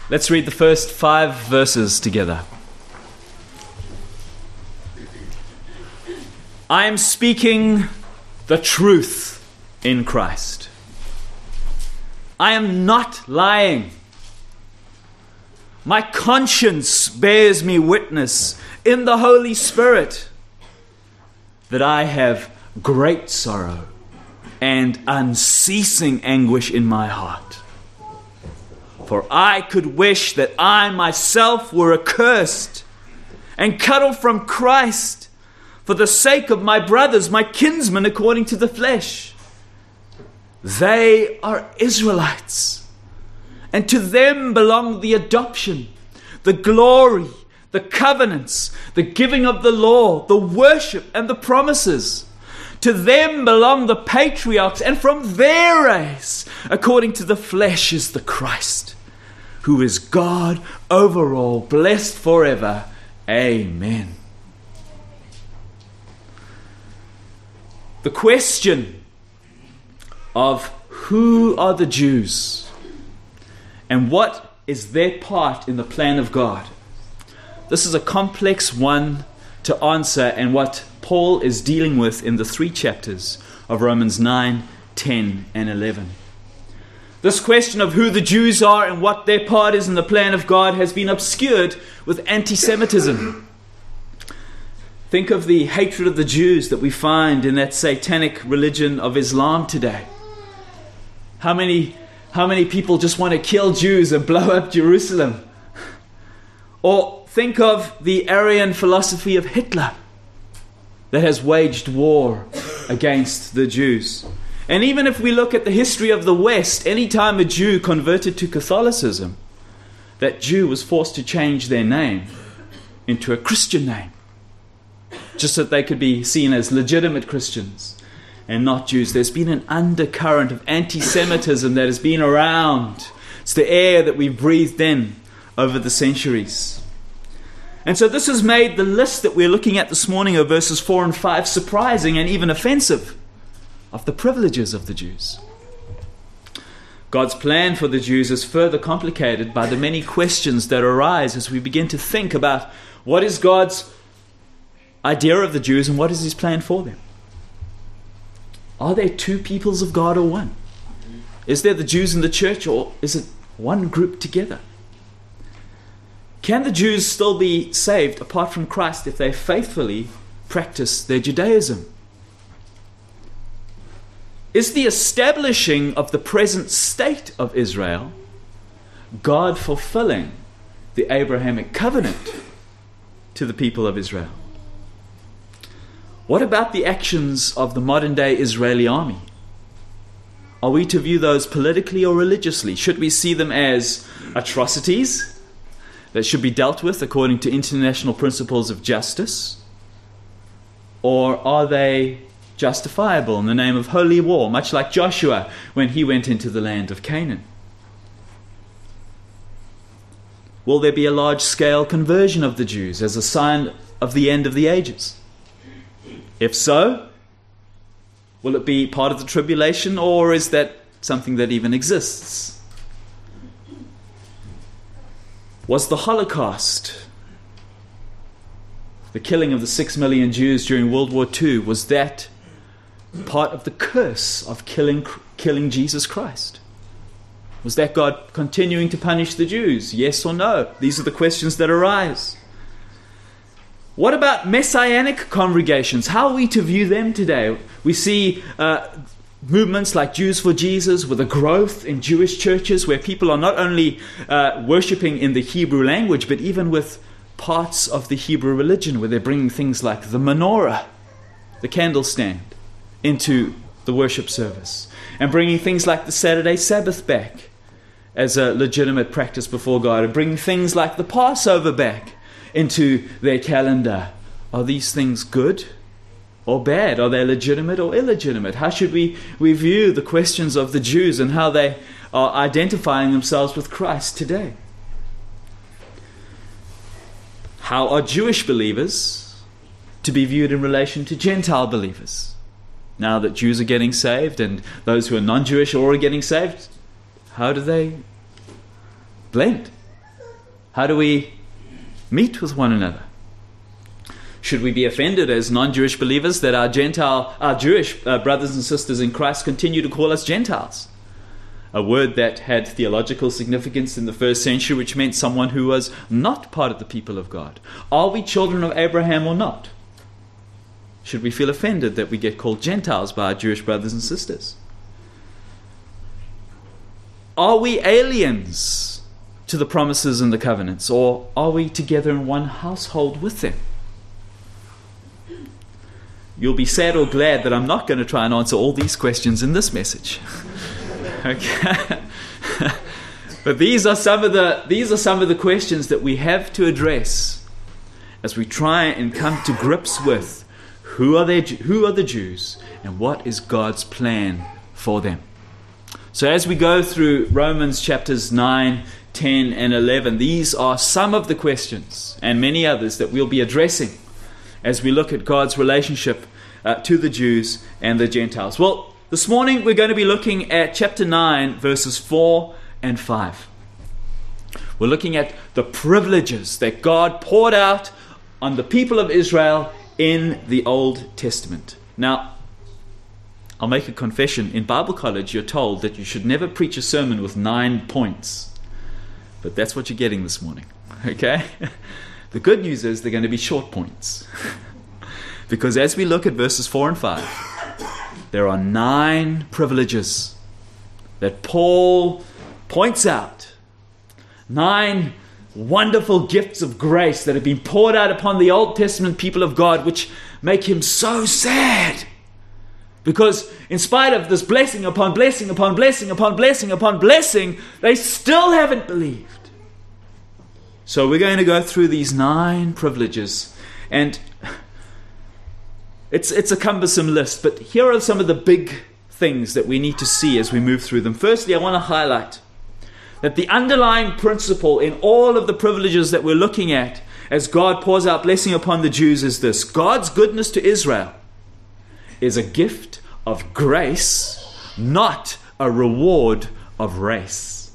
Let's read the first 5 verses together. I am speaking the truth in Christ. I am not lying. My conscience bears me witness in the Holy Spirit that I have great sorrow and unceasing anguish in my heart. For I could wish that I myself were accursed and cut off from Christ for the sake of my brothers, my kinsmen according to the flesh. They are Israelites, and to them belong the adoption, the glory, the covenants, the giving of the law, the worship, and the promises. To them belong the patriarchs, and from their race, according to the flesh, is the Christ, who is God over all, blessed forever. Amen. The question of who are the Jews and what is their part in the plan of God. This is a complex one to answer, and what Paul is dealing with in the 3 chapters of Romans 9, 10, and 11. This question of who the Jews are and what their part is in the plan of God has been obscured with anti-Semitism. Think of the hatred of the Jews that we find in that satanic religion of Islam today. How many people just want to kill Jews and blow up Jerusalem? Or think of the Aryan philosophy of Hitler that has waged war against the Jews. And even if we look at the history of the West, any time a Jew converted to Catholicism, that Jew was forced to change their name into a Christian name, just so that they could be seen as legitimate Christians and not Jews. There's been an undercurrent of anti-Semitism that has been around. It's the air that we've breathed in over the centuries. And so this has made the list that we're looking at this morning of verses 4 and 5 surprising and even offensive of the privileges of the Jews. God's plan for the Jews is further complicated by the many questions that arise as we begin to think about what is God's idea of the Jews and what is His plan for them. Are there 2 peoples of God or one? Is there the Jews in the church, or is it one group together? Can the Jews still be saved apart from Christ if they faithfully practice their Judaism? Is the establishing of the present state of Israel God fulfilling the Abrahamic covenant to the people of Israel? What about the actions of the modern-day Israeli army? Are we to view those politically or religiously? Should we see them as atrocities that should be dealt with according to international principles of justice? Or are they justifiable in the name of holy war, much like Joshua when he went into the land of Canaan? Will there be a large-scale conversion of the Jews as a sign of the end of the ages? If so, will it be part of the tribulation, or is that something that even exists? Was the Holocaust, the killing of the 6 million Jews during World War II, was that part of the curse of killing Jesus Christ? Was that God continuing to punish the Jews? Yes or no? These are the questions that arise. What about messianic congregations? How are we to view them today? We see movements like Jews for Jesus with a growth in Jewish churches where people are not only worshipping in the Hebrew language, but even with parts of the Hebrew religion where they're bringing things like the menorah, the candle stand, into the worship service, and bringing things like the Saturday Sabbath back as a legitimate practice before God, and bringing things like the Passover back into their calendar. Are these things good or bad? Are they legitimate or illegitimate? How should we view the questions of the Jews and how they are identifying themselves with Christ today? How are Jewish believers to be viewed in relation to Gentile believers? Now that Jews are getting saved and those who are non-Jewish are already getting saved, how do they blend? How do we meet with one another? Should we be offended as non-Jewish believers that our Jewish brothers and sisters in Christ continue to call us Gentiles? A word that had theological significance in the first century, which meant someone who was not part of the people of God. Are we children of Abraham or not? Should we feel offended that we get called Gentiles by our Jewish brothers and sisters? Are we aliens to the promises and the covenants, or are we together in one household with them? You'll be sad or glad that I'm not going to try and answer all these questions in this message. Okay. But these are some of the questions that we have to address as we try and come to grips with who are the Jews and what is God's plan for them. So as we go through Romans chapters 9, 10 and 11, these are some of the questions and many others that we'll be addressing as we look at God's relationship to the Jews and the Gentiles. Well, this morning we're going to be looking at chapter 9, verses 4 and 5. We're looking at the privileges that God poured out on the people of Israel in the Old Testament. Now, I'll make a confession. In Bible college, you're told that you should never preach a sermon with 9 points. But that's what you're getting this morning. Okay? The good news is they're going to be short points. Because as we look at verses 4 and 5, there are 9 privileges that Paul points out. 9 wonderful gifts of grace that have been poured out upon the Old Testament people of God, which make him so sad. Because in spite of this blessing upon blessing upon blessing upon blessing upon blessing, they still haven't believed. So we're going to go through these 9 privileges, and it's a cumbersome list, but here are some of the big things that we need to see as we move through them. Firstly, I want to highlight that the underlying principle in all of the privileges that we're looking at as God pours out blessing upon the Jews is this: God's goodness to Israel is a gift of grace, not a reward of race.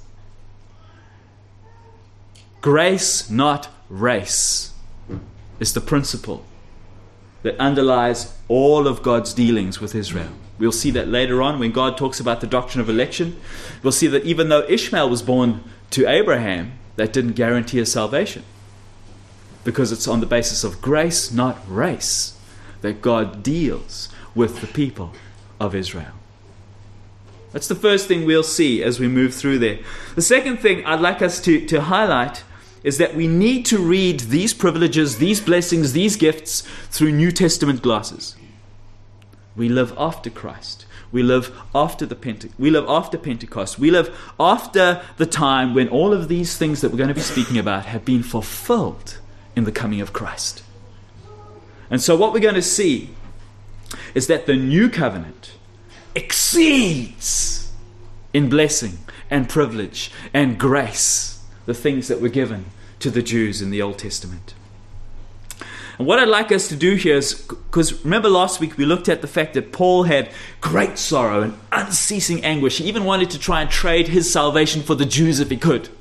Grace, not race, is the principle that underlies all of God's dealings with Israel. We'll see that later on when God talks about the doctrine of election. We'll see that even though Ishmael was born to Abraham, that didn't guarantee his salvation, because it's on the basis of grace, not race, that God deals with the people of Israel. That's the first thing we'll see as we move through there. The second thing I'd like us to highlight is that we need to read these privileges, these blessings, these gifts through New Testament glasses. We live after Christ. We live after Pentecost. We live after the time when all of these things that we're going to be speaking about have been fulfilled in the coming of Christ. And so what we're going to see is that the new covenant exceeds in blessing and privilege and grace the things that were given to the Jews in the Old Testament. And what I'd like us to do here is, because remember last week we looked at the fact that Paul had great sorrow and unceasing anguish. He even wanted to try and trade his salvation for the Jews if he could.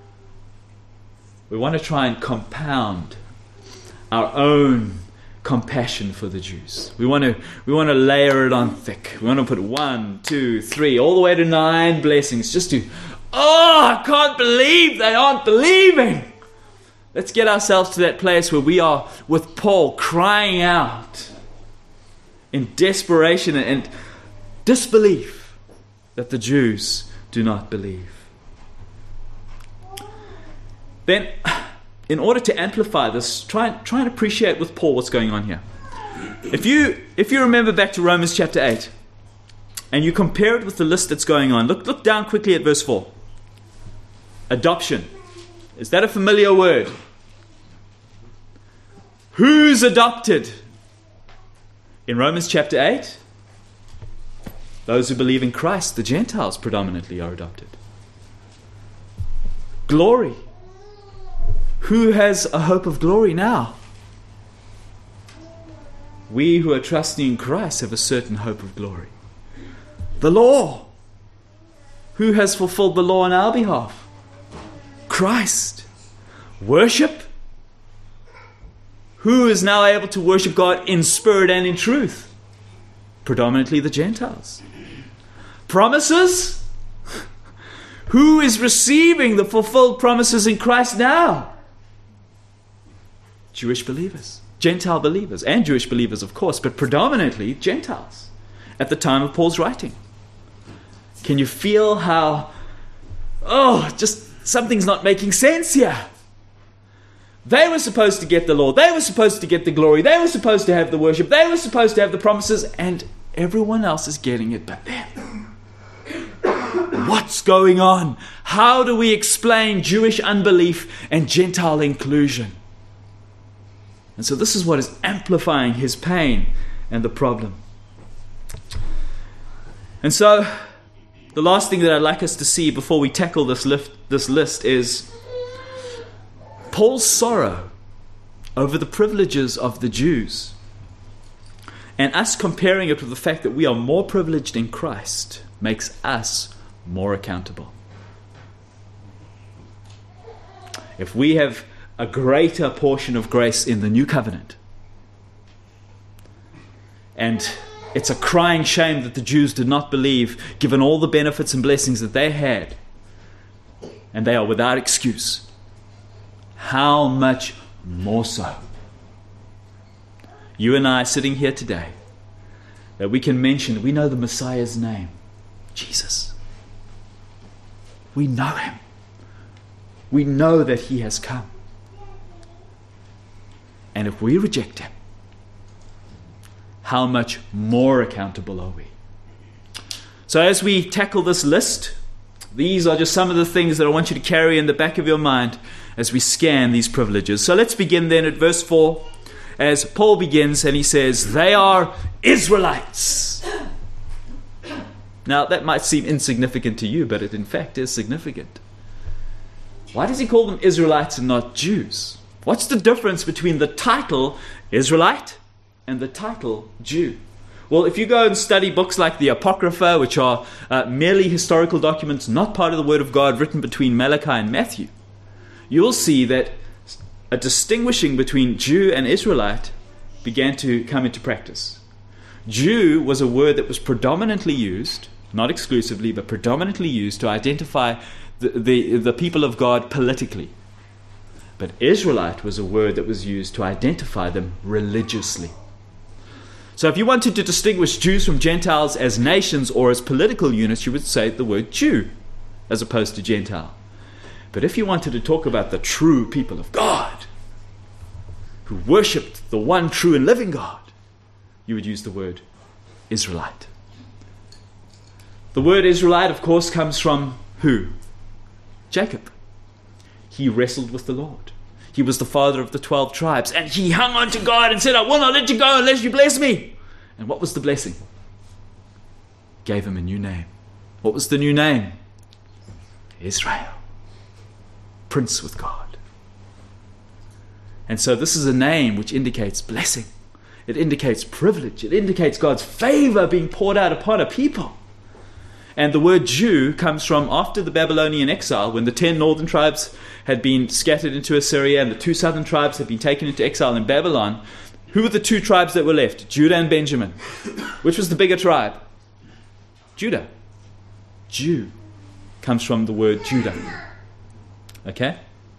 We want to try and compound our own compassion for the Jews. We want to layer it on thick. We want to put 1, 2, 3, all the way to 9 blessings, just to, I can't believe they aren't believing. Let's get ourselves to that place where we are with Paul, crying out in desperation and disbelief that the Jews do not believe. Then, in order to amplify this, try and appreciate with Paul what's going on here. If you remember back to Romans chapter 8, and you compare it with the list that's going on, look down quickly at verse 4. Adoption. Is that a familiar word? Who's adopted? In Romans chapter 8, those who believe in Christ, the Gentiles predominantly are adopted. Glory. Who has a hope of glory now? We who are trusting in Christ have a certain hope of glory. The law. Who has fulfilled the law on our behalf? Christ. Worship? Who is now able to worship God in spirit and in truth? Predominantly the Gentiles. Promises? Who is receiving the fulfilled promises in Christ now? Jewish believers, Gentile believers, and Jewish believers, of course, but predominantly Gentiles at the time of Paul's writing. Can you feel how, just something's not making sense here? They were supposed to get the law. They were supposed to get the glory. They were supposed to have the worship. They were supposed to have the promises, and everyone else is getting it but them. What's going on? How do we explain Jewish unbelief and Gentile inclusion? And so this is what is amplifying his pain and the problem. And so the last thing that I'd like us to see before we tackle this list is Paul's sorrow over the privileges of the Jews, and us comparing it with the fact that we are more privileged in Christ makes us more accountable. If we have a greater portion of grace in the new covenant, and it's a crying shame that the Jews did not believe, given all the benefits and blessings that they had, and they are without excuse, how much more so you and I sitting here today, that we can mention, we know the Messiah's name, Jesus. We know him. We know that he has come. And if we reject him, how much more accountable are we? So as we tackle this list, these are just some of the things that I want you to carry in the back of your mind as we scan these privileges. So let's begin then at verse 4, as Paul begins and he says, they are Israelites. Now that might seem insignificant to you, but it in fact is significant. Why does he call them Israelites and not Jews? What's the difference between the title Israelite and the title Jew? Well, if you go and study books like the Apocrypha, which are merely historical documents, not part of the Word of God, written between Malachi and Matthew, you'll see that a distinguishing between Jew and Israelite began to come into practice. Jew was a word that was predominantly used, not exclusively, but predominantly used to identify the people of God politically. But Israelite was a word that was used to identify them religiously. So if you wanted to distinguish Jews from Gentiles as nations or as political units, you would say the word Jew as opposed to Gentile. But if you wanted to talk about the true people of God, who worshipped the one true and living God, you would use the word Israelite. The word Israelite, of course, comes from who? Jacob. He wrestled with the Lord. He was the father of the 12 tribes, and he hung on to God and said, I will not let you go unless you bless me. And what was the blessing? Gave him a new name. What was the new name? Israel. Prince with God. And so this is a name which indicates blessing. It indicates privilege. It indicates God's favor being poured out upon a people. And the word Jew comes from after the Babylonian exile, when the 10 northern tribes had been scattered into Assyria and the 2 southern tribes had been taken into exile in Babylon. Who were the 2 tribes that were left? Judah and Benjamin. Which was the bigger tribe? Judah. Jew comes from the word Judah. Okay?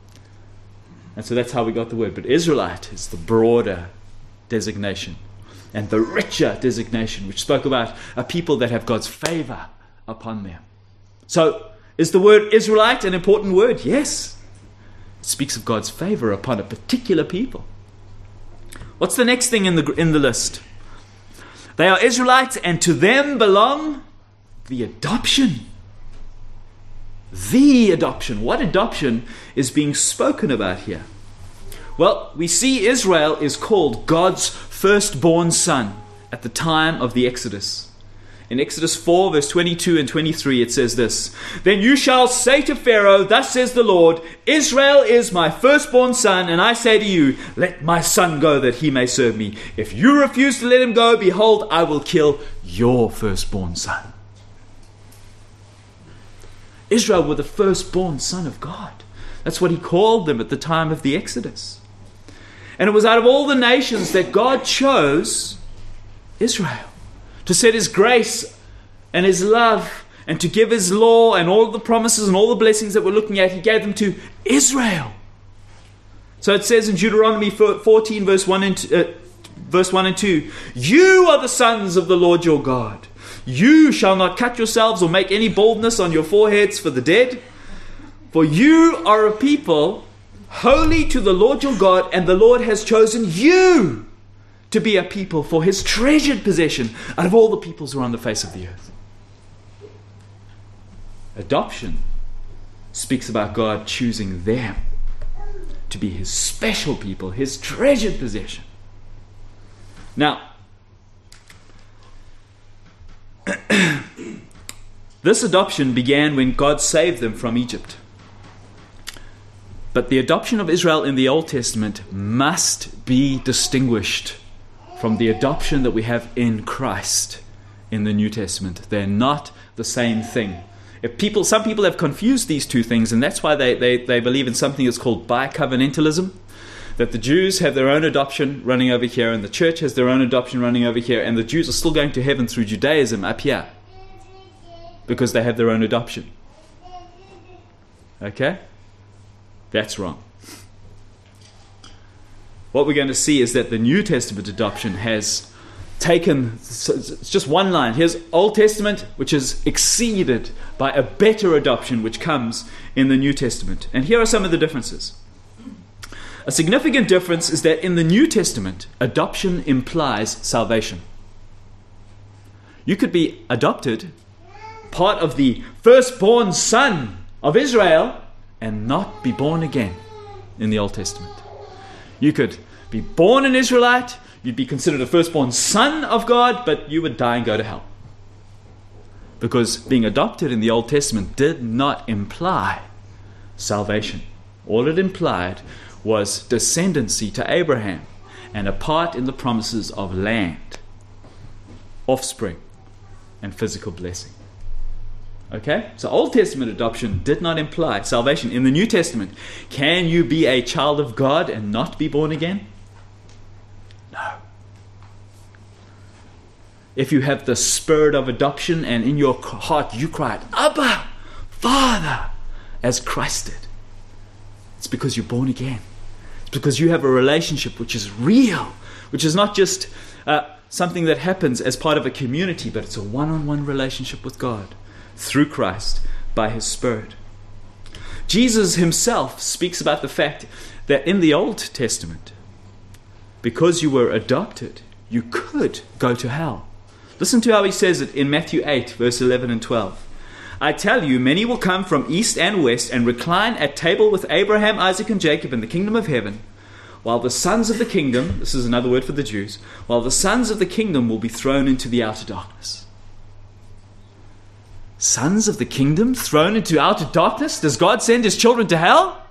And so that's how we got the word. But Israelite is the broader designation and the richer designation, which spoke about a people that have God's favor upon them. So, is the word Israelite an important word? Yes. It speaks of God's favor upon a particular people. What's the next thing in the list? They are Israelites, and to them belong the adoption. The adoption. What adoption is being spoken about here? Well, we see Israel is called God's firstborn son at the time of the Exodus. In Exodus 4, verse 22 and 23, it says this, Then you shall say to Pharaoh, Thus says the Lord, Israel is my firstborn son, and I say to you, Let my son go, that he may serve me. If you refuse to let him go, behold, I will kill your firstborn son. Israel were the firstborn son of God. That's what he called them at the time of the Exodus. And it was out of all the nations that God chose Israel to set his grace and his love and to give his law and all the promises and all the blessings that we're looking at. He gave them to Israel. So it says in Deuteronomy 14 verse 1 and 2, you are the sons of the Lord your God. You shall not cut yourselves or make any baldness on your foreheads for the dead. For you are a people holy to the Lord your God, and the Lord has chosen you to be a people for his treasured possession out of all the peoples who are on the face of the earth. Adoption speaks about God choosing them to be his special people, his treasured possession. Now, this adoption began when God saved them from Egypt. But the adoption of Israel in the Old Testament must be distinguished from the adoption that we have in Christ in the New Testament. They're not the same thing. Some people have confused these two things, and that's why they believe in something that's called bicovenantalism, that the Jews have their own adoption running over here, and the church has their own adoption running over here, and the Jews are still going to heaven through Judaism up here because they have their own adoption. Okay? That's wrong. What we're going to see is that the New Testament adoption has taken, it's just one line. Here's Old Testament, which is exceeded by a better adoption which comes in the New Testament. And here are some of the differences. A significant difference is that in the New Testament, adoption implies salvation. You could be adopted, part of the firstborn son of Israel, and not be born again in the Old Testament. You could be born an Israelite, you'd be considered a firstborn son of God, but you would die and go to hell. Because being adopted in the Old Testament did not imply salvation. All it implied was descendancy to Abraham and a part in the promises of land, offspring, and physical blessing. Okay? So Old Testament adoption did not imply salvation. In the New Testament, can you be a child of God and not be born again? No. If you have the spirit of adoption and in your heart you cry, Abba, Father, as Christ did, it's because you're born again. It's because you have a relationship which is real, which is not just something that happens as part of a community, but it's a one-on-one relationship with God through Christ by his Spirit. Jesus himself speaks about the fact that in the Old Testament, because you were adopted, you could go to hell. Listen to how he says it in Matthew 8, verse 11 and 12. I tell you, many will come from east and west and recline at table with Abraham, Isaac, and Jacob in the kingdom of heaven, while the sons of the kingdom, this is another word for the Jews, while the sons of the kingdom will be thrown into the outer darkness. Sons of the kingdom thrown into outer darkness? Does God send his children to hell?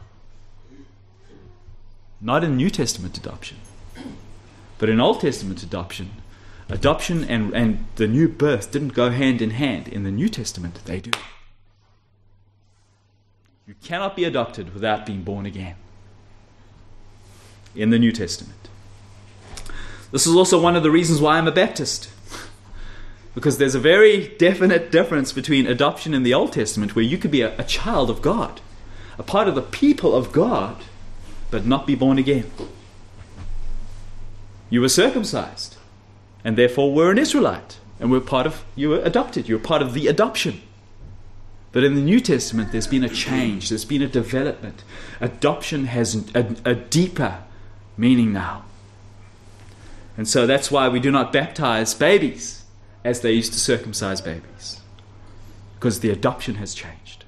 Not in New Testament adoption. But in Old Testament adoption and the new birth didn't go hand in hand. In the New Testament, they do. You cannot be adopted without being born again. In the New Testament. This is also one of the reasons why I'm a Baptist. Because there's a very definite difference between adoption in the Old Testament, where you could be a child of God, a part of the people of God, but not be born again. You were circumcised, and therefore were an Israelite, and you were adopted. You were part of the adoption. But in the New Testament, there's been a change. There's been a development. Adoption has a deeper meaning now. And so that's why we do not baptize babies as they used to circumcise babies, because the adoption has changed.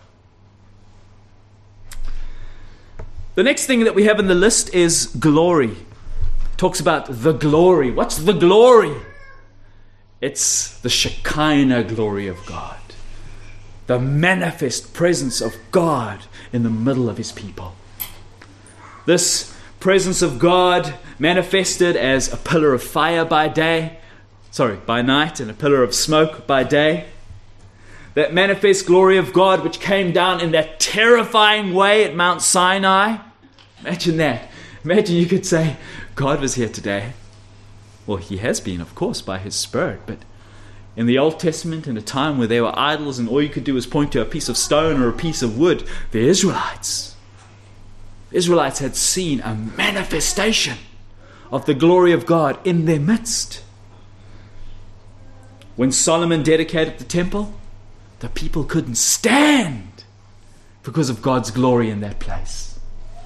The next thing that we have in the list is glory. It talks about the glory. What's the glory? It's the Shekinah glory of God, the manifest presence of God in the middle of his people. This presence of God manifested as a pillar of fire by night, and a pillar of smoke by day. that manifest glory of God which came down in that terrifying way at Mount Sinai. Imagine that. Imagine you could say, God was here today. Well, he has been, of course, by his Spirit, but in the Old Testament, in a time where there were idols and all you could do was point to a piece of stone or a piece of wood, the Israelites had seen a manifestation of the glory of God in their midst. When Solomon dedicated the temple, the people couldn't stand because of God's glory in that place.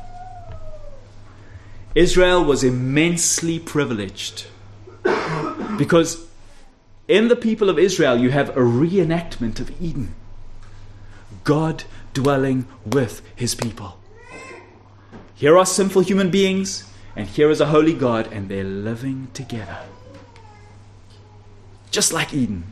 Israel was immensely privileged because in the people of Israel you have a reenactment of Eden. God dwelling with his people. Here are sinful human beings, and here is a holy God, and they're living together. Just like Eden.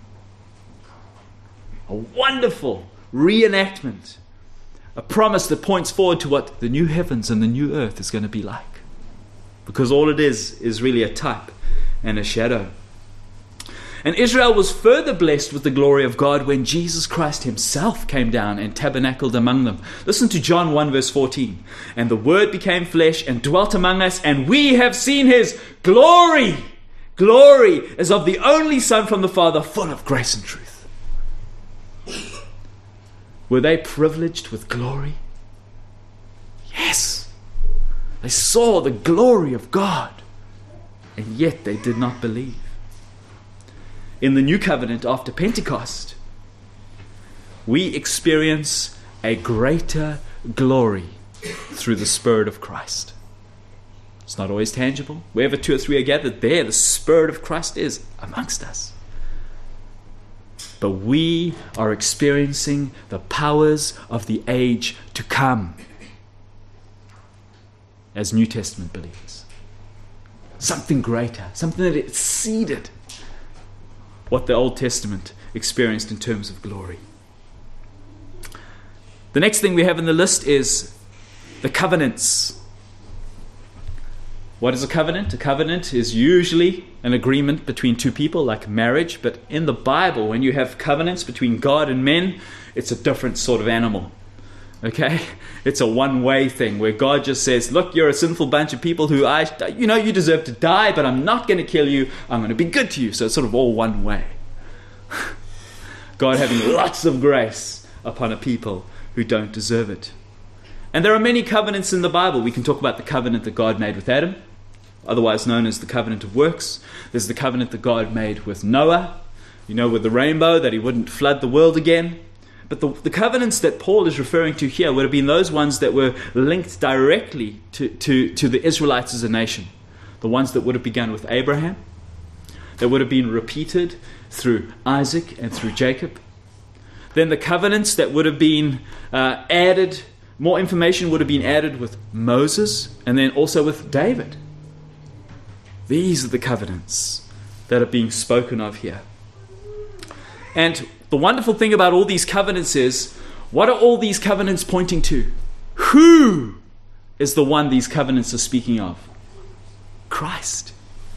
A wonderful reenactment. A promise that points forward to what the new heavens and the new earth is going to be like. Because all it is really a type and a shadow. And Israel was further blessed with the glory of God when Jesus Christ himself came down and tabernacled among them. Listen to John 1 verse 14. And the Word became flesh and dwelt among us, and we have seen his glory. Glory as of the only Son from the Father, full of grace and truth. Were they privileged with glory? Yes. They saw the glory of God, and yet they did not believe. In the new covenant after Pentecost, we experience a greater glory through the Spirit of Christ. It's not always tangible. Wherever 2 or 3 are gathered, there the Spirit of Christ is amongst us. But we are experiencing the powers of the age to come as New Testament believers. Something greater, something that exceeded what the Old Testament experienced in terms of glory. The next thing we have in the list is the covenants. What is a covenant? A covenant is usually an agreement between two people, like marriage. But in the Bible, when you have covenants between God and men, it's a different sort of animal. Okay? It's a one-way thing where God just says, look, you're a sinful bunch of people who you deserve to die, but I'm not going to kill you. I'm going to be good to you. So it's sort of all one way. God having lots of grace upon a people who don't deserve it. And there are many covenants in the Bible. We can talk about the covenant that God made with Adam, otherwise known as the covenant of works. There's the covenant that God made with Noah, with the rainbow, that he wouldn't flood the world again. But the covenants that Paul is referring to here would have been those ones that were linked directly to the Israelites as a nation. The ones that would have begun with Abraham, that would have been repeated through Isaac and through Jacob. Then the covenants that would have been added, more information would have been added with Moses and then also with David. These are the covenants that are being spoken of here. And the wonderful thing about all these covenants is, what are all these covenants pointing to? Who is the one these covenants are speaking of? Christ.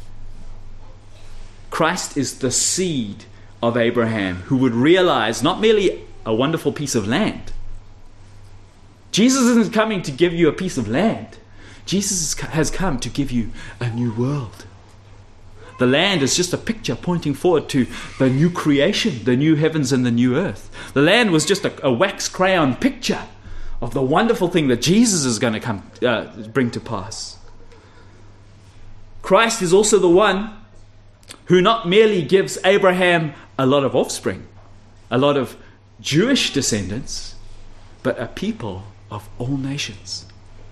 Christ is the seed of Abraham who would realize not merely a wonderful piece of land. Jesus isn't coming to give you a piece of land. Jesus has come to give you a new world. The land is just a picture pointing forward to the new creation, the new heavens and the new earth. The land was just a wax crayon picture of the wonderful thing that Jesus is going to bring to pass. Christ is also the one who not merely gives Abraham a lot of offspring, a lot of Jewish descendants, but a people of all nations.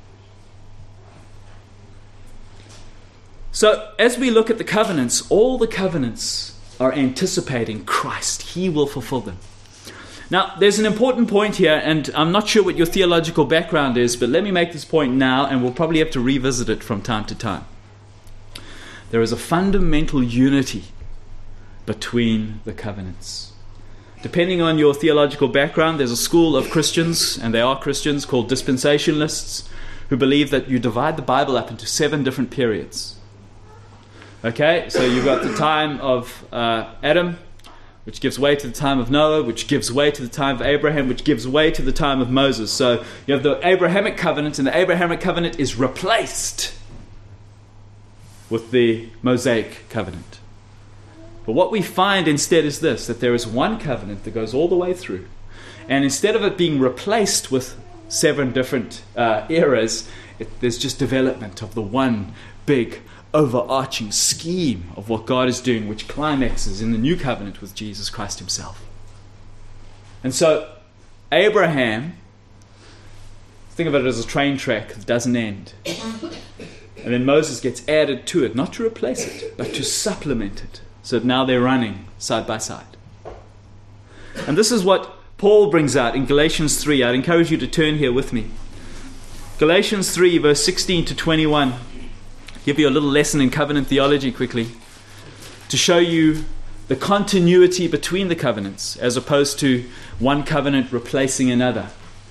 So, as we look at the covenants, all the covenants are anticipating Christ. He will fulfill them. Now, there's an important point here, and I'm not sure what your theological background is, but let me make this point now, and we'll probably have to revisit it from time to time. There is a fundamental unity between the covenants. Depending on your theological background, there's a school of Christians, and they are Christians, called dispensationalists, who believe that you divide the Bible up into 7 different periods. Okay, so you've got the time of Adam, which gives way to the time of Noah, which gives way to the time of Abraham, which gives way to the time of Moses. So you have the Abrahamic covenant, and the Abrahamic covenant is replaced with the Mosaic covenant. But what we find instead is this, that there is one covenant that goes all the way through. And instead of it being replaced with 7 different eras, there's just development of the one big overarching scheme of what God is doing, which climaxes in the new covenant with Jesus Christ himself. And so Abraham, think of it as a train track that doesn't end. And then Moses gets added to it, not to replace it, but to supplement it. So that now they're running side by side. And this is what Paul brings out in Galatians 3. I'd encourage you to turn here with me. Galatians 3, verse 16 to 21. Give you a little lesson in covenant theology quickly, to show you the continuity between the covenants, as opposed to one covenant replacing another.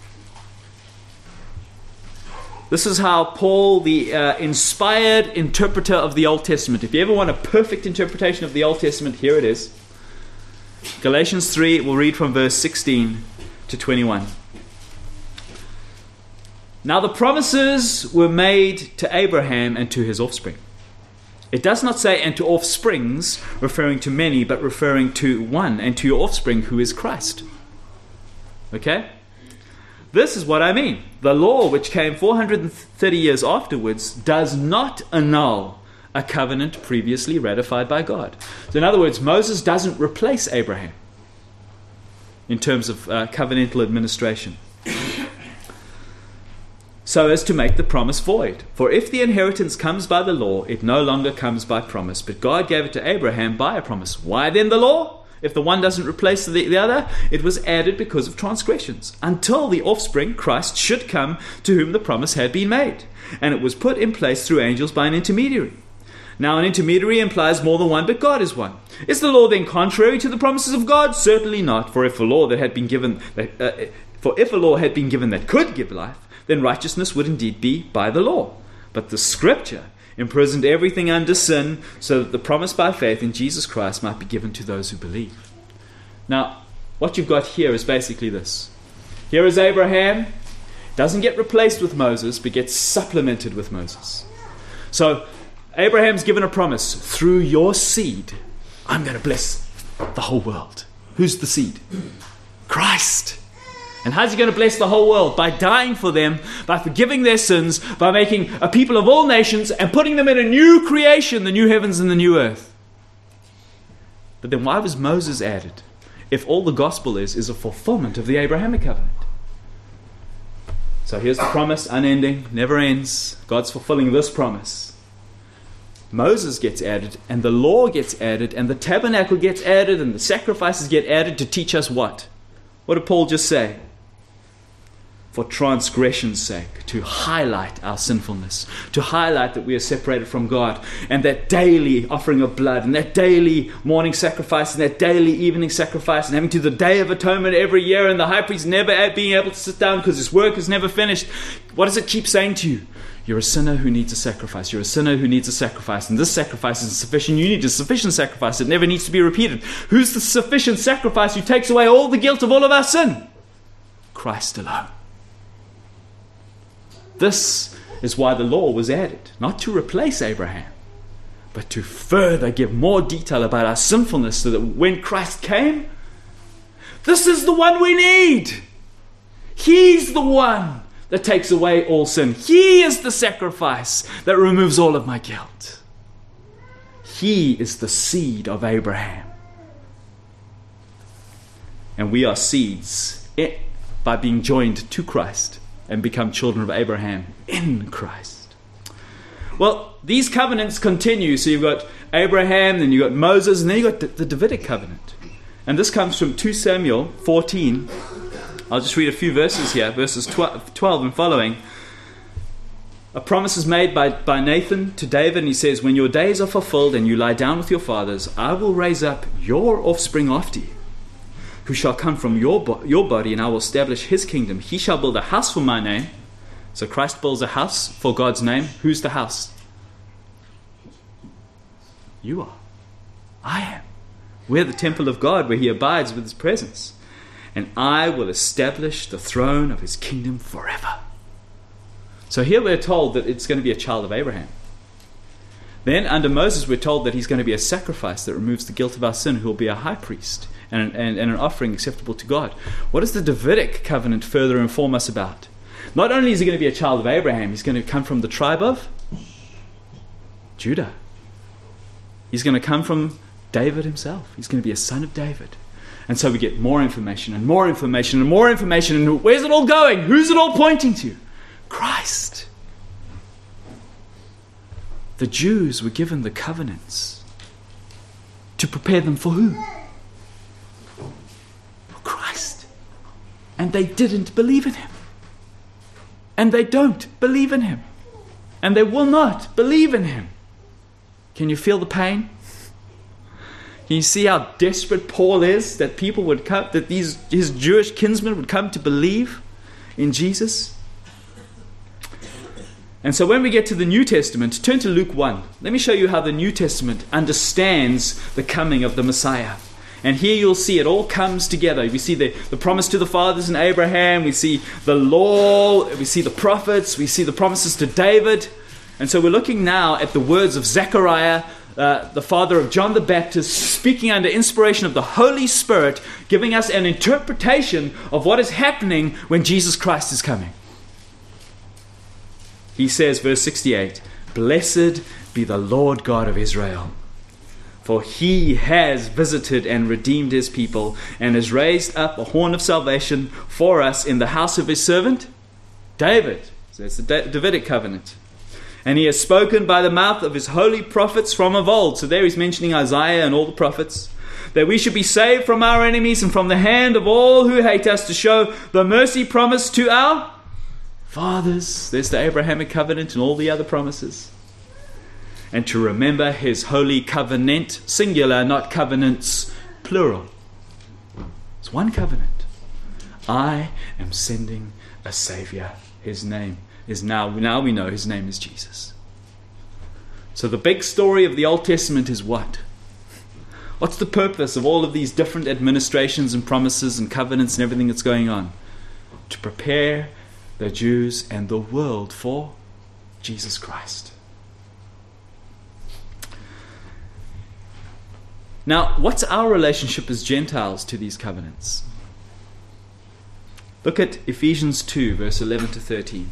This is how Paul, the inspired interpreter of the Old Testament, if you ever want a perfect interpretation of the Old Testament, here it is. Galatians 3, we'll read from verse 16 to 21. Now the promises were made to Abraham and to his offspring. It does not say, and to offsprings, referring to many, but referring to one, and to your offspring, who is Christ. Okay? This is what I mean. The law, which came 430 years afterwards, does not annul a covenant previously ratified by God. So in other words, Moses doesn't replace Abraham in terms of covenantal administration, so as to make the promise void. For if the inheritance comes by the law, it no longer comes by promise, but God gave it to Abraham by a promise. Why then the law? If the one doesn't replace the other, it was added because of transgressions, until the offspring, Christ, should come, to whom the promise had been made. And it was put in place through angels by an intermediary. Now an intermediary implies more than one, but God is one. Is the law then contrary to the promises of God? Certainly not. For if a law had been given that could give life, then righteousness would indeed be by the law. But the Scripture imprisoned everything under sin, so that the promise by faith in Jesus Christ might be given to those who believe. Now, what you've got here is basically this. Here is Abraham, doesn't get replaced with Moses, but gets supplemented with Moses. So, Abraham's given a promise, through your seed, I'm going to bless the whole world. Who's the seed? Christ. And how's he going to bless the whole world? By dying for them, by forgiving their sins, by making a people of all nations and putting them in a new creation, the new heavens and the new earth. But then why was Moses added? If all the gospel is a fulfillment of the Abrahamic covenant. So here's the promise, unending, never ends. God's fulfilling this promise. Moses gets added, and the law gets added, and the tabernacle gets added, and the sacrifices get added to teach us what? What did Paul just say? For transgression's sake, to highlight our sinfulness, to highlight that we are separated from God, and that daily offering of blood, and that daily morning sacrifice, and that daily evening sacrifice, and having to the Day of Atonement every year, and the high priest never being able to sit down because his work is never finished. What does it keep saying to you? You're a sinner who needs a sacrifice. You're a sinner who needs a sacrifice. And this sacrifice isn't sufficient. You need a sufficient sacrifice. It never needs to be repeated. Who's the sufficient sacrifice who takes away all the guilt of all of our sin? Christ alone. This is why the law was added. Not to replace Abraham, but to further give more detail about our sinfulness, so that when Christ came, this is the one we need. He's the one that takes away all sin. He is the sacrifice that removes all of my guilt. He is the seed of Abraham. And we are seeds by being joined to Christ and become children of Abraham in Christ. Well, these covenants continue. So you've got Abraham, then you've got Moses, and then you've got the Davidic covenant. And this comes from 2 Samuel 14. I'll just read a few verses here, verses 12 and following. A promise is made by Nathan to David, and he says, when your days are fulfilled and you lie down with your fathers, I will raise up your offspring after you, who shall come from your body, and I will establish his kingdom. He shall build a house for my name. So Christ builds a house for God's name. Who's the house? You are. I am. We're the temple of God where he abides with his presence. And I will establish the throne of his kingdom forever. So here we're told that it's going to be a child of Abraham. Then under Moses we're told that he's going to be a sacrifice that removes the guilt of our sin, who will be a high priest and an offering acceptable to God. What does the Davidic covenant further inform us about? Not only is he going to be a child of Abraham, he's going to come from the tribe of Judah. He's going to come from David himself. He's going to be a son of David. And so we get more information and more information and more information. And where's it all going? Who's it all pointing to? Christ. The Jews were given the covenants to prepare them for who? For Christ. And they didn't believe in him. And they don't believe in him. And they will not believe in him. Can you feel the pain? Can you see how desperate Paul is that people would come, that his Jewish kinsmen would come to believe in Jesus? And so when we get to the New Testament, turn to Luke 1. Let me show you how the New Testament understands the coming of the Messiah. And here you'll see it all comes together. We see the promise to the fathers in Abraham. We see the law. We see the prophets. We see the promises to David. And so we're looking now at the words of Zechariah, the father of John the Baptist, speaking under inspiration of the Holy Spirit, giving us an interpretation of what is happening when Jesus Christ is coming. He says, verse 68, "Blessed be the Lord God of Israel, for he has visited and redeemed his people, and has raised up a horn of salvation for us in the house of his servant David." So it's the Davidic covenant. "And he has spoken by the mouth of his holy prophets from of old." So there he's mentioning Isaiah and all the prophets. "That we should be saved from our enemies and from the hand of all who hate us, to show the mercy promised to our fathers." There's the Abrahamic covenant and all the other promises. "And to remember his holy covenant," singular, not covenants, plural. It's one covenant. "I am sending a Savior. His name is now we know his name is Jesus." So the big story of the Old Testament is what? What's the purpose of all of these different administrations and promises and covenants and everything that's going on? To prepare the Jews and the world for Jesus Christ. Now, what's our relationship as Gentiles to these covenants? Look at Ephesians 2, verse 11 to 13.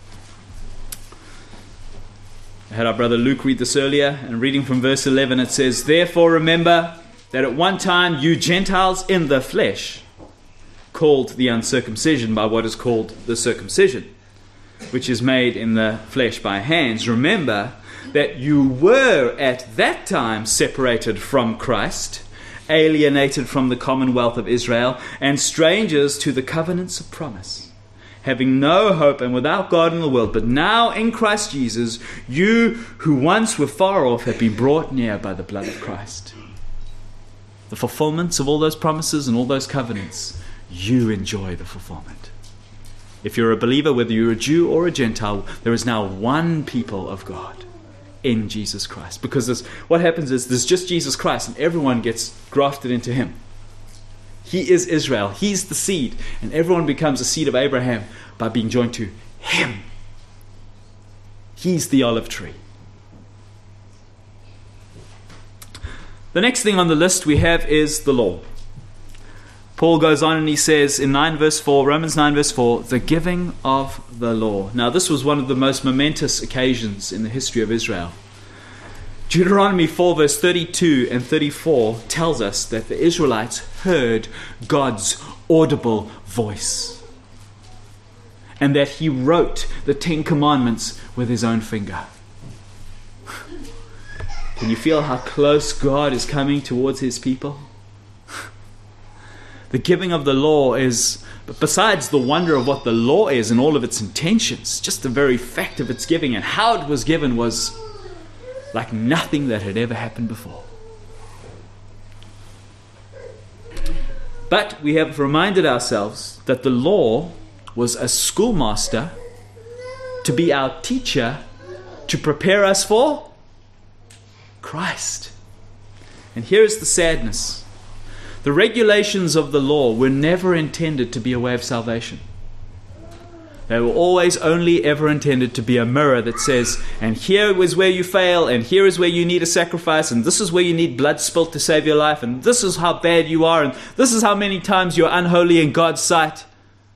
I had our brother Luke read this earlier, and reading from verse 11 it says, "Therefore remember that at one time you Gentiles in the flesh, called the uncircumcision by what is called the circumcision, which is made in the flesh by hands. Remember that you were at that time separated from Christ, alienated from the commonwealth of Israel, and strangers to the covenants of promise, having no hope and without God in the world. But now in Christ Jesus, you who once were far off have been brought near by the blood of Christ." The fulfillments of all those promises and all those covenants, you enjoy the fulfillment. If you're a believer, whether you're a Jew or a Gentile, there is now one people of God in Jesus Christ. Because what happens is there's just Jesus Christ and everyone gets grafted into him. He is Israel. He's the seed. And everyone becomes a seed of Abraham by being joined to him. He's the olive tree. The next thing on the list we have is the law. Paul goes on and he says in Romans 9 verse 4, the giving of the law. Now this was one of the most momentous occasions in the history of Israel. Deuteronomy 4 verse 32 and 34 tells us that the Israelites heard God's audible voice, and that he wrote the 10 Commandments with his own finger. Can you feel how close God is coming towards his people? The giving of the law is, besides the wonder of what the law is and all of its intentions, just the very fact of its giving and how it was given was like nothing that had ever happened before. But we have reminded ourselves that the law was a schoolmaster to be our teacher, to prepare us for Christ. And here is the sadness. The regulations of the law were never intended to be a way of salvation. They were always only ever intended to be a mirror that says, and here is where you fail, and here is where you need a sacrifice, and this is where you need blood spilt to save your life, and this is how bad you are, and this is how many times you're unholy in God's sight.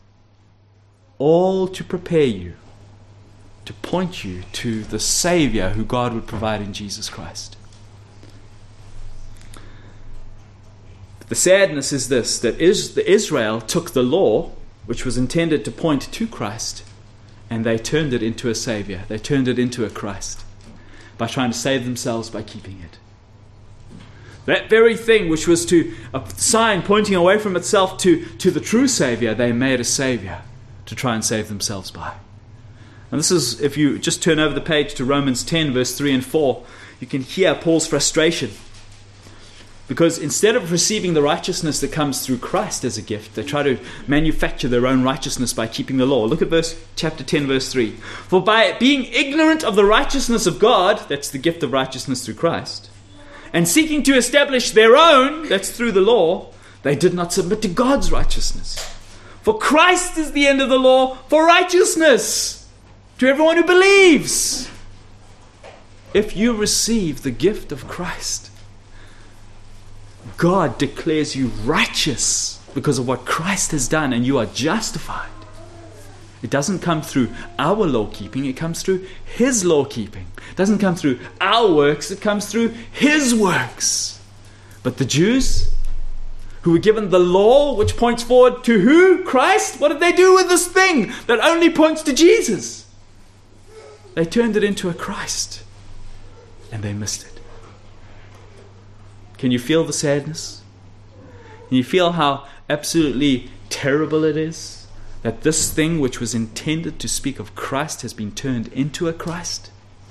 All to prepare you, to point you to the Savior who God would provide in Jesus Christ. The sadness is this, that Israel took the law, which was intended to point to Christ, and they turned it into a Savior. They turned it into a Christ by trying to save themselves by keeping it. That very thing which was to a sign pointing away from itself to the true Savior, they made a Savior to try and save themselves by. And this is, if you just turn over the page to Romans 10, verse 3 and 4, you can hear Paul's frustration. Because instead of receiving the righteousness that comes through Christ as a gift, they try to manufacture their own righteousness by keeping the law. Look at chapter 10, verse 3. For by being ignorant of the righteousness of God, that's the gift of righteousness through Christ, and seeking to establish their own, that's through the law, they did not submit to God's righteousness. For Christ is the end of the law for righteousness to everyone who believes. If you receive the gift of Christ, God declares you righteous because of what Christ has done, and you are justified. It doesn't come through our law keeping, it comes through His law keeping. It doesn't come through our works, it comes through His works. But the Jews, who were given the law which points forward to who? Christ? What did they do with this thing that only points to Jesus? They turned it into a Christ, and they missed it. Can you feel the sadness? Can you feel how absolutely terrible it is that this thing which was intended to speak of Christ has been turned into a Christ?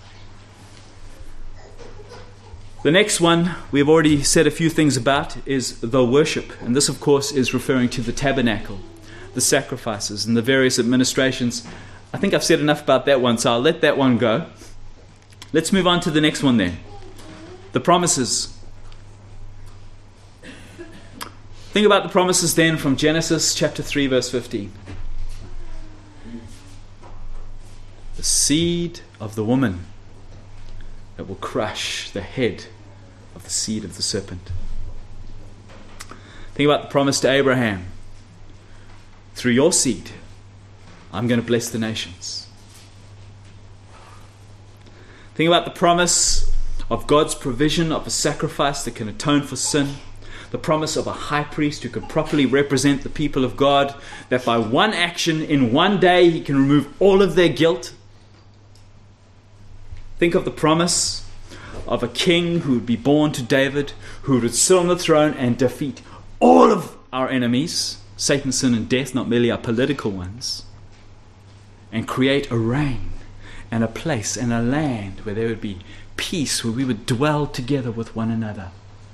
The next one we've already said a few things about is the worship. And this, of course, is referring to the tabernacle, the sacrifices, and the various administrations. I think I've said enough about that one, so I'll let that one go. Let's move on to the next one then. The promises. Think about the promises then from Genesis chapter 3, verse 15. The seed of the woman that will crush the head of the seed of the serpent. Think about the promise to Abraham. Through your seed, I'm going to bless the nations. Think about the promise of God's provision of a sacrifice that can atone for sin. The promise of a high priest who can properly represent the people of God, that by one action in one day he can remove all of their guilt. Think of the promise of a king who would be born to David, who would sit on the throne and defeat all of our enemies, Satan, sin, and death, not merely our political ones, and create a reign and a place and a land where there would be peace, where we would dwell together with one another.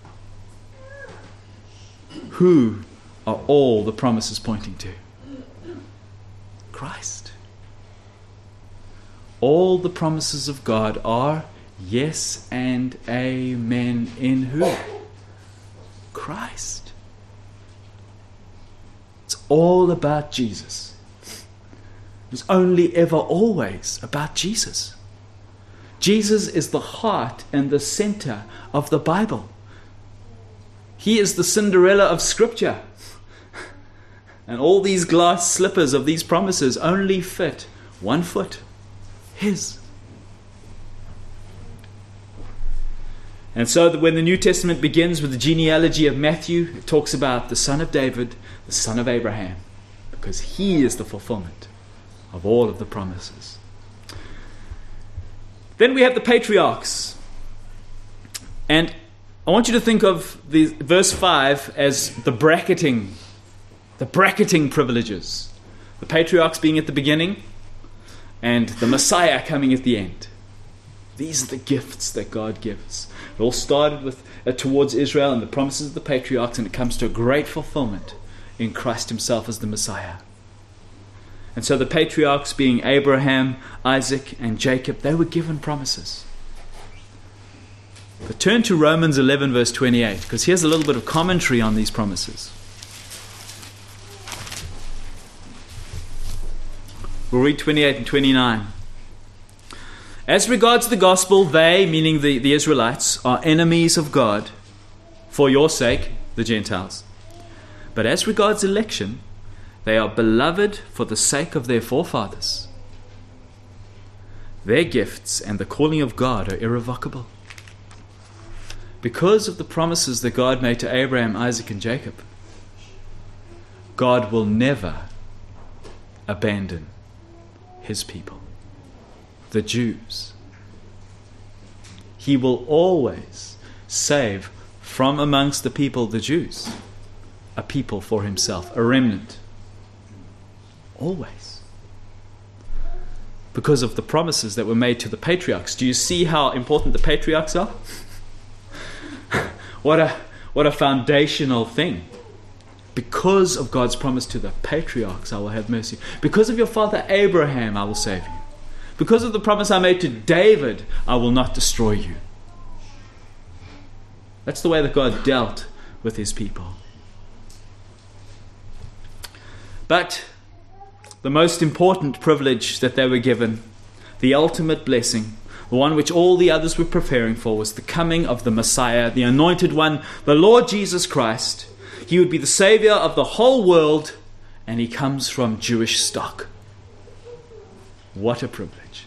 Who are all the promises pointing to? Christ. All the promises of God are yes and amen in who? Christ. It's all about Jesus. It was only ever always about Jesus. Jesus is the heart and the center of the Bible. He is the Cinderella of Scripture. And all these glass slippers of these promises only fit one foot, His. And so that when the New Testament begins with the genealogy of Matthew, it talks about the son of David, the son of Abraham, because he is the fulfillment of all of the promises. Then we have the patriarchs. And I want you to think of the verse 5 as the bracketing privileges. The patriarchs being at the beginning and the Messiah coming at the end. These are the gifts that God gives. It all started with towards Israel and the promises of the patriarchs, and it comes to a great fulfillment in Christ Himself as the Messiah. And so the patriarchs, being Abraham, Isaac, and Jacob, they were given promises. But turn to Romans 11 verse 28, because here's a little bit of commentary on these promises. We'll read 28 and 29. As regards the gospel, they, meaning the Israelites, are enemies of God for your sake, the Gentiles. But as regards election, they are beloved for the sake of their forefathers. Their gifts and the calling of God are irrevocable. Because of the promises that God made to Abraham, Isaac, and Jacob, God will never abandon His people, the Jews. He will always save from amongst the people, the Jews, a people for Himself, a remnant. Always. Because of the promises that were made to the patriarchs. Do you see how important the patriarchs are? What a foundational thing. Because of God's promise to the patriarchs, I will have mercy. Because of your father Abraham, I will save you. Because of the promise I made to David, I will not destroy you. That's the way that God dealt with His people. But the most important privilege that they were given, the ultimate blessing, the one which all the others were preparing for, was the coming of the Messiah, the Anointed One, the Lord Jesus Christ. He would be the Savior of the whole world, and He comes from Jewish stock. What a privilege.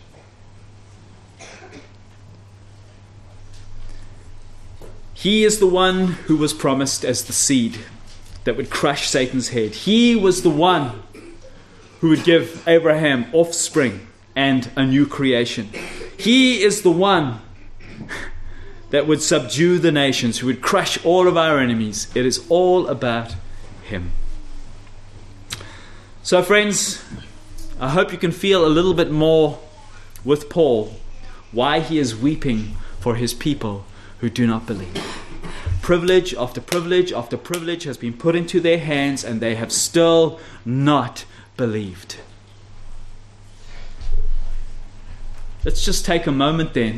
He is the one who was promised as the seed that would crush Satan's head. He was the one who would give Abraham offspring and a new creation. He is the one that would subdue the nations, who would crush all of our enemies. It is all about Him. So friends, I hope you can feel a little bit more with Paul why he is weeping for his people who do not believe. Privilege after privilege after privilege has been put into their hands, and they have still not believed. Let's just take a moment then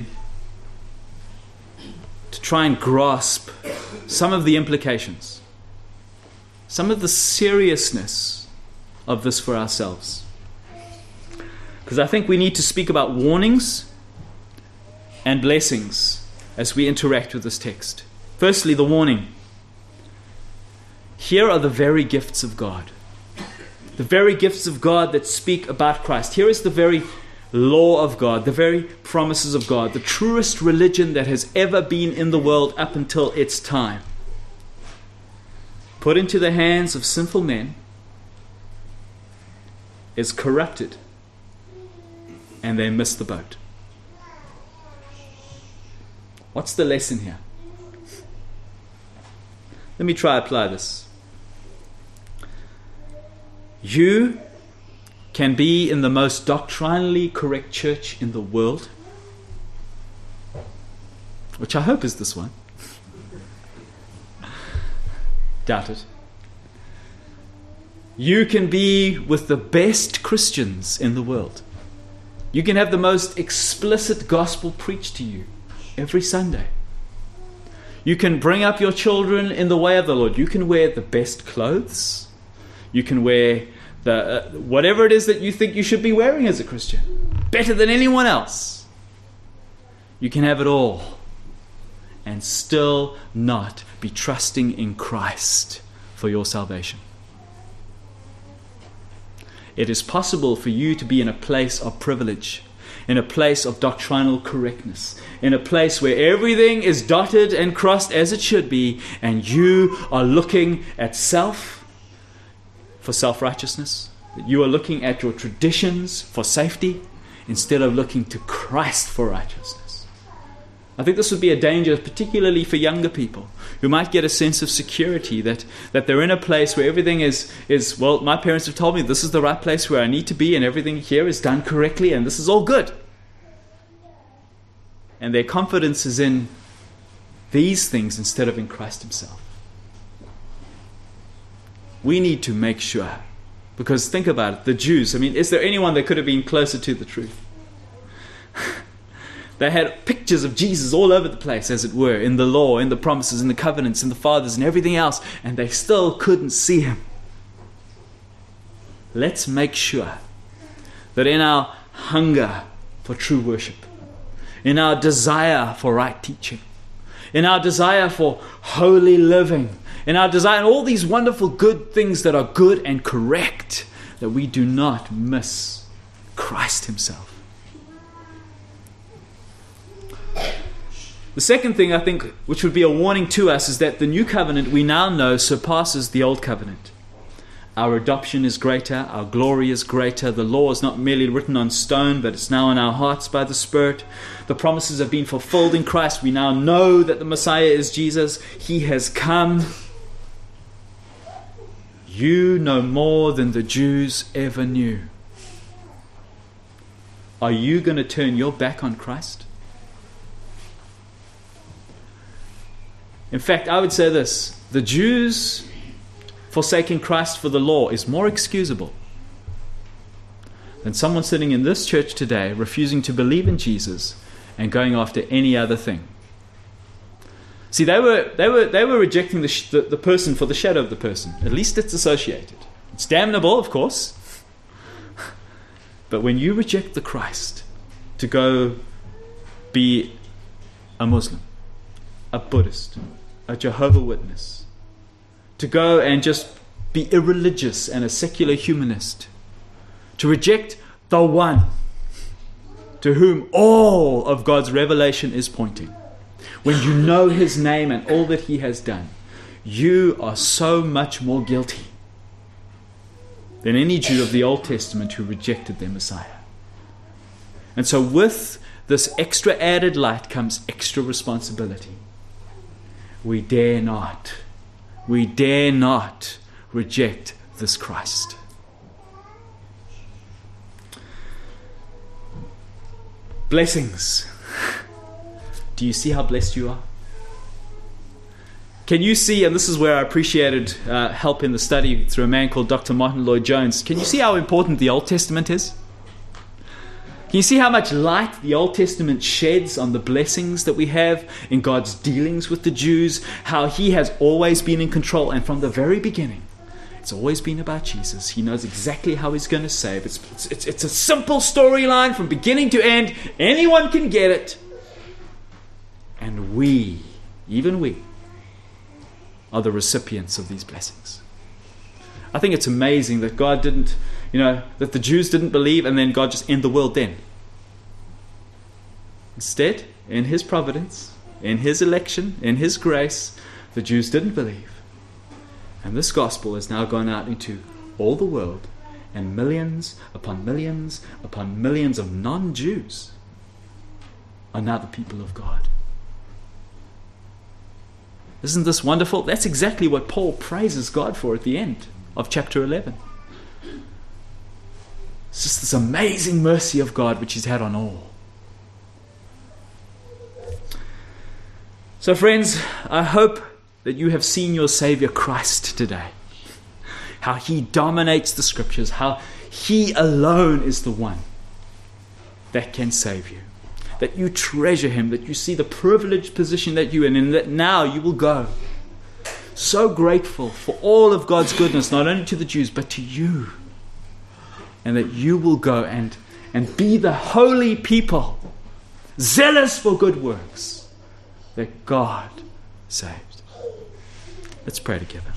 to try and grasp some of the implications, some of the seriousness of this for ourselves. Because I think we need to speak about warnings and blessings as we interact with this text. Firstly, the warning. Here are the very gifts of God. The very gifts of God that speak about Christ. Here is the very law of God, the very promises of God, the truest religion that has ever been in the world up until its time. Put into the hands of sinful men, is corrupted, and they miss the boat. What's the lesson here? Let me try apply this. You can be in the most doctrinally correct church in the world, which I hope is this one. Doubt it. You can be with the best Christians in the world. You can have the most explicit gospel preached to you every Sunday. You can bring up your children in the way of the Lord. You can wear the best clothes. You can wear the whatever it is that you think you should be wearing as a Christian, better than anyone else. You can have it all and still not be trusting in Christ for your salvation. It is possible for you to be in a place of privilege, in a place of doctrinal correctness, in a place where everything is dotted and crossed as it should be, and you are looking at self for self-righteousness, that you are looking at your traditions for safety instead of looking to Christ for righteousness. I think this would be a danger, particularly for younger people who might get a sense of security that they're in a place where everything is, well, my parents have told me this is the right place where I need to be, and everything here is done correctly, and this is all good. And their confidence is in these things instead of in Christ Himself. We need to make sure, because think about it, the Jews, is there anyone that could have been closer to the truth? They had pictures of Jesus all over the place, as it were, in the law, in the promises, in the covenants, in the fathers, and everything else, and they still couldn't see him. Let's make sure that in our hunger for true worship, in our desire for right teaching, in our desire for holy living, in our desire, and all these wonderful good things that are good and correct, that we do not miss Christ himself. The second thing, I think, which would be a warning to us, is that the new covenant we now know surpasses the old covenant. Our adoption is greater, our glory is greater. The law is not merely written on stone, but it's now in our hearts by the Spirit. The promises have been fulfilled in Christ. We now know that the Messiah is Jesus. He has come. You know more than the Jews ever knew. Are you going to turn your back on Christ? In fact, I would say this: the Jews forsaking Christ for the law is more excusable than someone sitting in this church today refusing to believe in Jesus and going after any other thing. See, they were rejecting the person for the shadow of the person. At least it's associated. It's damnable, of course. But when you reject the Christ to go be a Muslim, a Buddhist, a Jehovah's Witness, to go and just be irreligious and a secular humanist, to reject the one to whom all of God's revelation is pointing, when you know his name and all that he has done, you are so much more guilty than any Jew of the Old Testament who rejected their Messiah. And so with this extra added light comes extra responsibility. We dare not reject this Christ. Blessings. Do you see how blessed you are? Can you see, and this is where I appreciated help in the study through a man called Dr. Martin Lloyd-Jones, can you see how important the Old Testament is? Can you see how much light the Old Testament sheds on the blessings that we have in God's dealings with the Jews? How he has always been in control, and from the very beginning, it's always been about Jesus. He knows exactly how he's going to save. It's a simple storyline from beginning to end. Anyone can get it. And we, even we, are the recipients of these blessings. I think it's amazing that God didn't, that the Jews didn't believe and then God just ended the world then. Instead, in his providence, in his election, in his grace, the Jews didn't believe. And this gospel has now gone out into all the world, and millions upon millions upon millions of non-Jews are now the people of God. Isn't this wonderful? That's exactly what Paul praises God for at the end of chapter 11. It's just this amazing mercy of God which he's had on all. So friends, I hope that you have seen your Savior Christ today. How he dominates the scriptures, how he alone is the one that can save you. That you treasure him, that you see the privileged position that you're in, and that now you will go so grateful for all of God's goodness, not only to the Jews, but to you. And that you will go and be the holy people, zealous for good works, that God saved. Let's pray together.